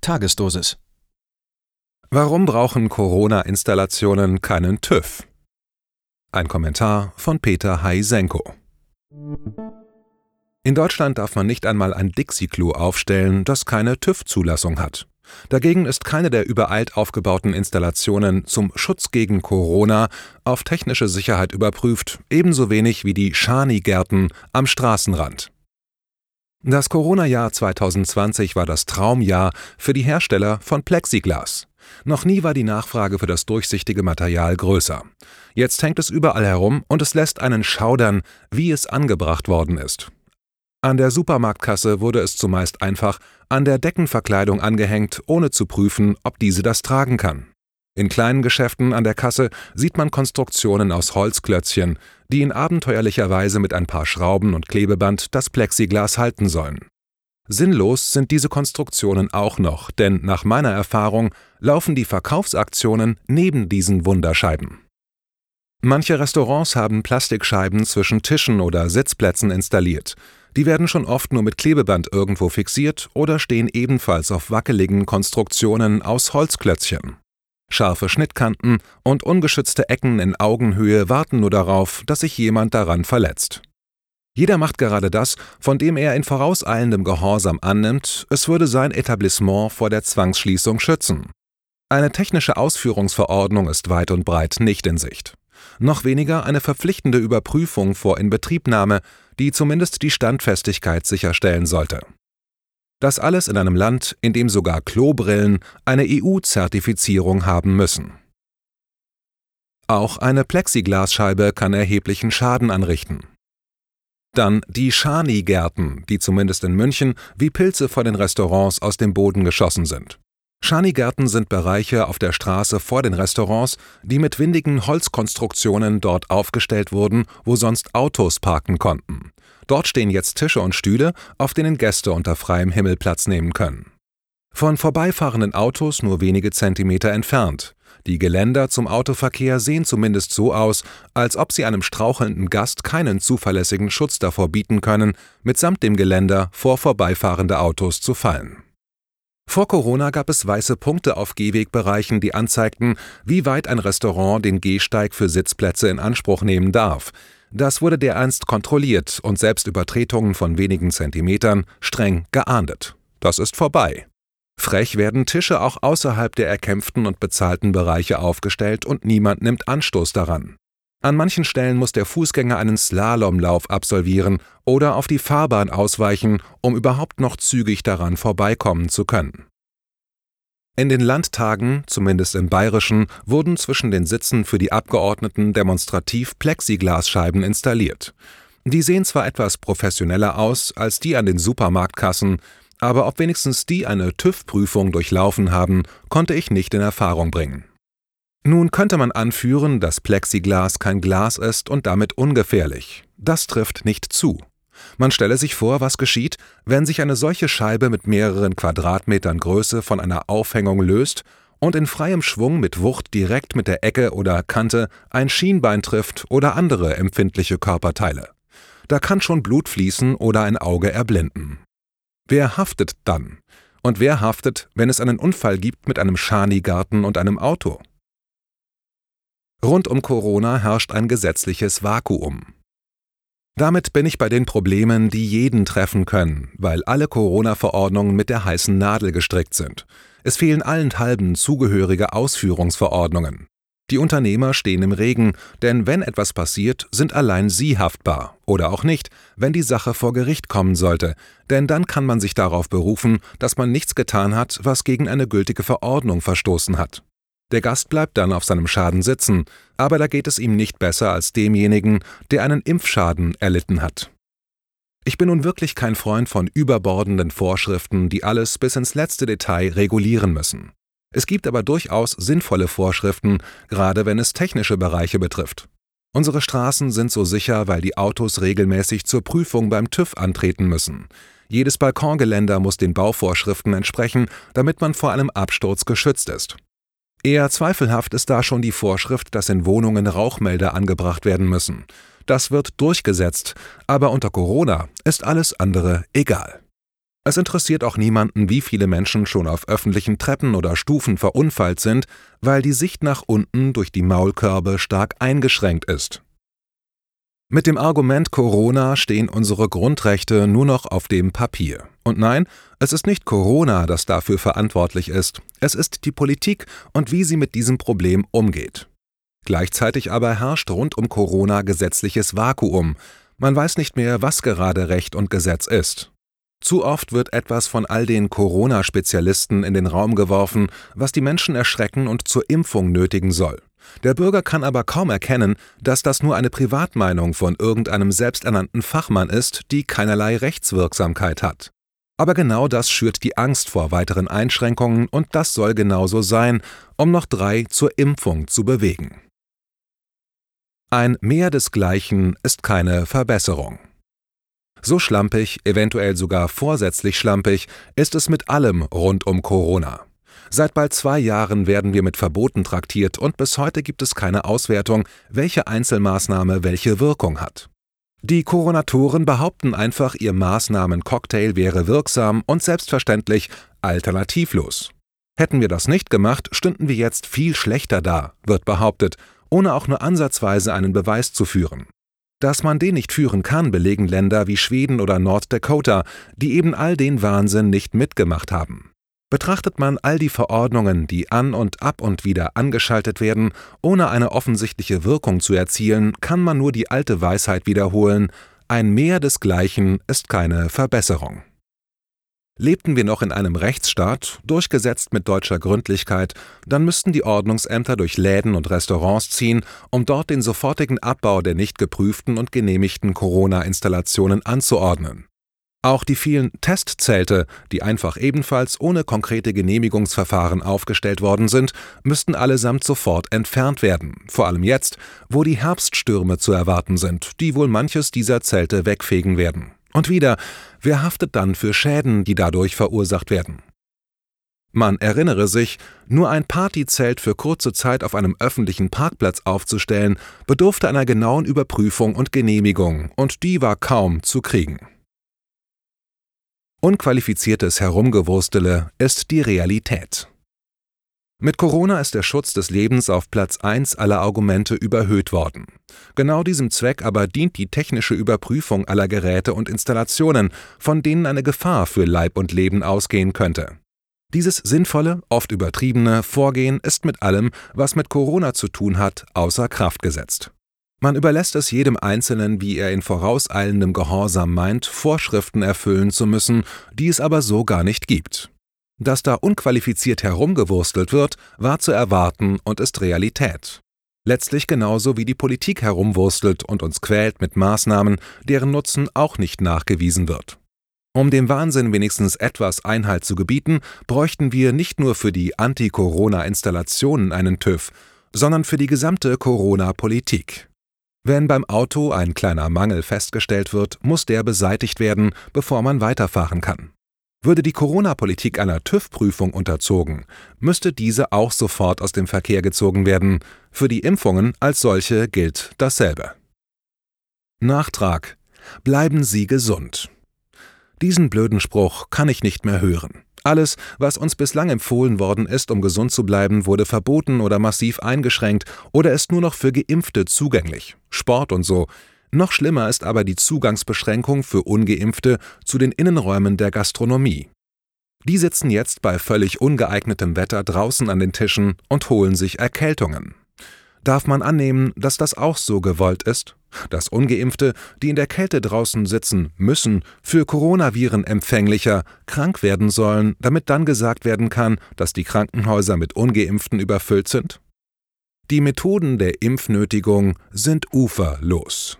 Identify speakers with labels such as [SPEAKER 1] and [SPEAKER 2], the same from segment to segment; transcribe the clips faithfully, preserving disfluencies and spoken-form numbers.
[SPEAKER 1] Tagesdosis.
[SPEAKER 2] Warum brauchen Corona-Installationen keinen TÜV? Ein Kommentar von Peter Hajsenko. In Deutschland darf man nicht einmal ein Dixie-Klo aufstellen, das keine TÜV-Zulassung hat. Dagegen ist keine der übereilt aufgebauten Installationen zum Schutz gegen Corona auf technische Sicherheit überprüft, ebenso wenig wie die Schanigärten am Straßenrand. Das Corona-Jahr zwanzig zwanzig war das Traumjahr für die Hersteller von Plexiglas. Noch nie war die Nachfrage für das durchsichtige Material größer. Jetzt hängt es überall herum und es lässt einen schaudern, wie es angebracht worden ist. An der Supermarktkasse wurde es zumeist einfach an der Deckenverkleidung angehängt, ohne zu prüfen, ob diese das tragen kann. In kleinen Geschäften an der Kasse sieht man Konstruktionen aus Holzklötzchen, die in abenteuerlicher Weise mit ein paar Schrauben und Klebeband das Plexiglas halten sollen. Sinnlos sind diese Konstruktionen auch noch, denn nach meiner Erfahrung laufen die Verkaufsaktionen neben diesen Wunderscheiben. Manche Restaurants haben Plastikscheiben zwischen Tischen oder Sitzplätzen installiert. Die werden schon oft nur mit Klebeband irgendwo fixiert oder stehen ebenfalls auf wackeligen Konstruktionen aus Holzklötzchen. Scharfe Schnittkanten und ungeschützte Ecken in Augenhöhe warten nur darauf, dass sich jemand daran verletzt. Jeder macht gerade das, von dem er in vorauseilendem Gehorsam annimmt, es würde sein Etablissement vor der Zwangsschließung schützen. Eine technische Ausführungsverordnung ist weit und breit nicht in Sicht. Noch weniger eine verpflichtende Überprüfung vor Inbetriebnahme, die zumindest die Standfestigkeit sicherstellen sollte. Das alles in einem Land, in dem sogar Klobrillen eine E U-Zertifizierung haben müssen. Auch eine Plexiglasscheibe kann erheblichen Schaden anrichten. Dann die Schanigärten, die zumindest in München wie Pilze vor den Restaurants aus dem Boden geschossen sind. Schanigärten sind Bereiche auf der Straße vor den Restaurants, die mit windigen Holzkonstruktionen dort aufgestellt wurden, wo sonst Autos parken konnten. Dort stehen jetzt Tische und Stühle, auf denen Gäste unter freiem Himmel Platz nehmen können. Von vorbeifahrenden Autos nur wenige Zentimeter entfernt. Die Geländer zum Autoverkehr sehen zumindest so aus, als ob sie einem strauchelnden Gast keinen zuverlässigen Schutz davor bieten können, mitsamt dem Geländer vor vorbeifahrende Autos zu fallen. Vor Corona gab es weiße Punkte auf Gehwegbereichen, die anzeigten, wie weit ein Restaurant den Gehsteig für Sitzplätze in Anspruch nehmen darf. Das wurde dereinst kontrolliert und selbst Übertretungen von wenigen Zentimetern streng geahndet. Das ist vorbei. Frech werden Tische auch außerhalb der erkämpften und bezahlten Bereiche aufgestellt und niemand nimmt Anstoß daran. An manchen Stellen muss der Fußgänger einen Slalomlauf absolvieren oder auf die Fahrbahn ausweichen, um überhaupt noch zügig daran vorbeikommen zu können. In den Landtagen, zumindest im Bayerischen, wurden zwischen den Sitzen für die Abgeordneten demonstrativ Plexiglasscheiben installiert. Die sehen zwar etwas professioneller aus als die an den Supermarktkassen, aber ob wenigstens die eine TÜV-Prüfung durchlaufen haben, konnte ich nicht in Erfahrung bringen. Nun könnte man anführen, dass Plexiglas kein Glas ist und damit ungefährlich. Das trifft nicht zu. Man stelle sich vor, was geschieht, wenn sich eine solche Scheibe mit mehreren Quadratmetern Größe von einer Aufhängung löst und in freiem Schwung mit Wucht direkt mit der Ecke oder Kante ein Schienbein trifft oder andere empfindliche Körperteile. Da kann schon Blut fließen oder ein Auge erblinden. Wer haftet dann? Und wer haftet, wenn es einen Unfall gibt mit einem Schanigarten und einem Auto? Rund um Corona herrscht ein gesetzliches Vakuum. Damit bin ich bei den Problemen, die jeden treffen können, weil alle Corona-Verordnungen mit der heißen Nadel gestrickt sind. Es fehlen allenthalben zugehörige Ausführungsverordnungen. Die Unternehmer stehen im Regen, denn wenn etwas passiert, sind allein sie haftbar. Oder auch nicht, wenn die Sache vor Gericht kommen sollte, denn dann kann man sich darauf berufen, dass man nichts getan hat, was gegen eine gültige Verordnung verstoßen hat. Der Gast bleibt dann auf seinem Schaden sitzen, aber da geht es ihm nicht besser als demjenigen, der einen Impfschaden erlitten hat. Ich bin nun wirklich kein Freund von überbordenden Vorschriften, die alles bis ins letzte Detail regulieren müssen. Es gibt aber durchaus sinnvolle Vorschriften, gerade wenn es technische Bereiche betrifft. Unsere Straßen sind so sicher, weil die Autos regelmäßig zur Prüfung beim TÜV antreten müssen. Jedes Balkongeländer muss den Bauvorschriften entsprechen, damit man vor einem Absturz geschützt ist. Eher zweifelhaft ist da schon die Vorschrift, dass in Wohnungen Rauchmelder angebracht werden müssen. Das wird durchgesetzt, aber unter Corona ist alles andere egal. Es interessiert auch niemanden, wie viele Menschen schon auf öffentlichen Treppen oder Stufen verunfallt sind, weil die Sicht nach unten durch die Maulkörbe stark eingeschränkt ist. Mit dem Argument Corona stehen unsere Grundrechte nur noch auf dem Papier. Und nein, es ist nicht Corona, das dafür verantwortlich ist. Es ist die Politik und wie sie mit diesem Problem umgeht. Gleichzeitig aber herrscht rund um Corona gesetzliches Vakuum. Man weiß nicht mehr, was gerade Recht und Gesetz ist. Zu oft wird etwas von all den Corona-Spezialisten in den Raum geworfen, was die Menschen erschrecken und zur Impfung nötigen soll. Der Bürger kann aber kaum erkennen, dass das nur eine Privatmeinung von irgendeinem selbsternannten Fachmann ist, die keinerlei Rechtswirksamkeit hat. Aber genau das schürt die Angst vor weiteren Einschränkungen und das soll genauso sein, um noch drei zur Impfung zu bewegen. Ein Mehr desgleichen ist keine Verbesserung. So schlampig, eventuell sogar vorsätzlich schlampig, ist es mit allem rund um Corona. Seit bald zwei Jahren werden wir mit Verboten traktiert und bis heute gibt es keine Auswertung, welche Einzelmaßnahme welche Wirkung hat. Die Coronatoren behaupten einfach, ihr Maßnahmencocktail wäre wirksam und selbstverständlich alternativlos. Hätten wir das nicht gemacht, stünden wir jetzt viel schlechter da, wird behauptet, ohne auch nur ansatzweise einen Beweis zu führen. Dass man den nicht führen kann, belegen Länder wie Schweden oder North-Dakota, die eben all den Wahnsinn nicht mitgemacht haben. Betrachtet man all die Verordnungen, die an und ab und wieder angeschaltet werden, ohne eine offensichtliche Wirkung zu erzielen, kann man nur die alte Weisheit wiederholen: Ein Mehr desgleichen ist keine Verbesserung. Lebten wir noch in einem Rechtsstaat, durchgesetzt mit deutscher Gründlichkeit, dann müssten die Ordnungsämter durch Läden und Restaurants ziehen, um dort den sofortigen Abbau der nicht geprüften und genehmigten Corona-Installationen anzuordnen. Auch die vielen Testzelte, die einfach ebenfalls ohne konkrete Genehmigungsverfahren aufgestellt worden sind, müssten allesamt sofort entfernt werden, vor allem jetzt, wo die Herbststürme zu erwarten sind, die wohl manches dieser Zelte wegfegen werden. Und wieder, wer haftet dann für Schäden, die dadurch verursacht werden? Man erinnere sich, nur ein Partyzelt für kurze Zeit auf einem öffentlichen Parkplatz aufzustellen, bedurfte einer genauen Überprüfung und Genehmigung, und die war kaum zu kriegen. Unqualifiziertes Herumgewurstele ist die Realität. Mit Corona ist der Schutz des Lebens auf Platz eins aller Argumente überhöht worden. Genau diesem Zweck aber dient die technische Überprüfung aller Geräte und Installationen, von denen eine Gefahr für Leib und Leben ausgehen könnte. Dieses sinnvolle, oft übertriebene Vorgehen ist mit allem, was mit Corona zu tun hat, außer Kraft gesetzt. Man überlässt es jedem Einzelnen, wie er in vorauseilendem Gehorsam meint, Vorschriften erfüllen zu müssen, die es aber so gar nicht gibt. Dass da unqualifiziert herumgewurstelt wird, war zu erwarten und ist Realität. Letztlich genauso wie die Politik herumwurstelt und uns quält mit Maßnahmen, deren Nutzen auch nicht nachgewiesen wird. Um dem Wahnsinn wenigstens etwas Einhalt zu gebieten, bräuchten wir nicht nur für die Anti-Corona-Installationen einen TÜV, sondern für die gesamte Corona-Politik. Wenn beim Auto ein kleiner Mangel festgestellt wird, muss der beseitigt werden, bevor man weiterfahren kann. Würde die Corona-Politik einer TÜV-Prüfung unterzogen, müsste diese auch sofort aus dem Verkehr gezogen werden. Für die Impfungen als solche gilt dasselbe. Nachtrag: Bleiben Sie gesund. Diesen blöden Spruch kann ich nicht mehr hören. Alles, was uns bislang empfohlen worden ist, um gesund zu bleiben, wurde verboten oder massiv eingeschränkt oder ist nur noch für Geimpfte zugänglich. Sport und so. Noch schlimmer ist aber die Zugangsbeschränkung für Ungeimpfte zu den Innenräumen der Gastronomie. Die sitzen jetzt bei völlig ungeeignetem Wetter draußen an den Tischen und holen sich Erkältungen. Darf man annehmen, dass das auch so gewollt ist? Dass Ungeimpfte, die in der Kälte draußen sitzen müssen, für Coronaviren empfänglicher, krank werden sollen, damit dann gesagt werden kann, dass die Krankenhäuser mit Ungeimpften überfüllt sind? Die Methoden der Impfnötigung sind uferlos.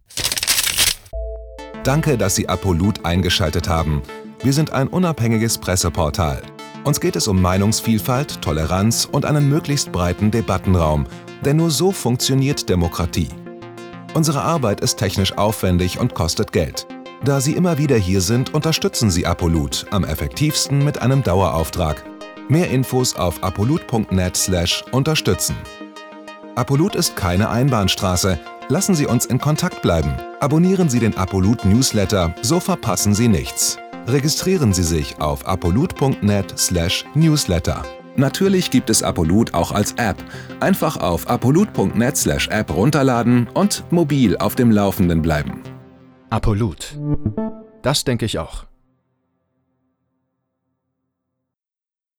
[SPEAKER 2] Danke, dass Sie Apolut eingeschaltet haben. Wir sind ein unabhängiges Presseportal. Uns geht es um Meinungsvielfalt, Toleranz und einen möglichst breiten Debattenraum, denn nur so funktioniert Demokratie. Unsere Arbeit ist technisch aufwendig und kostet Geld. Da Sie immer wieder hier sind, unterstützen Sie Apolut am effektivsten mit einem Dauerauftrag. Mehr Infos auf apolut punkt net slash unterstützen. Apolut ist keine Einbahnstraße. Lassen Sie uns in Kontakt bleiben. Abonnieren Sie den Apolut Newsletter, so verpassen Sie nichts. Registrieren Sie sich auf apolut punkt net slash newsletter. Natürlich gibt es Apolut auch als App. Einfach auf apolut punkt net slash app runterladen und mobil auf dem Laufenden bleiben.
[SPEAKER 1] Apolut. Das denke ich auch.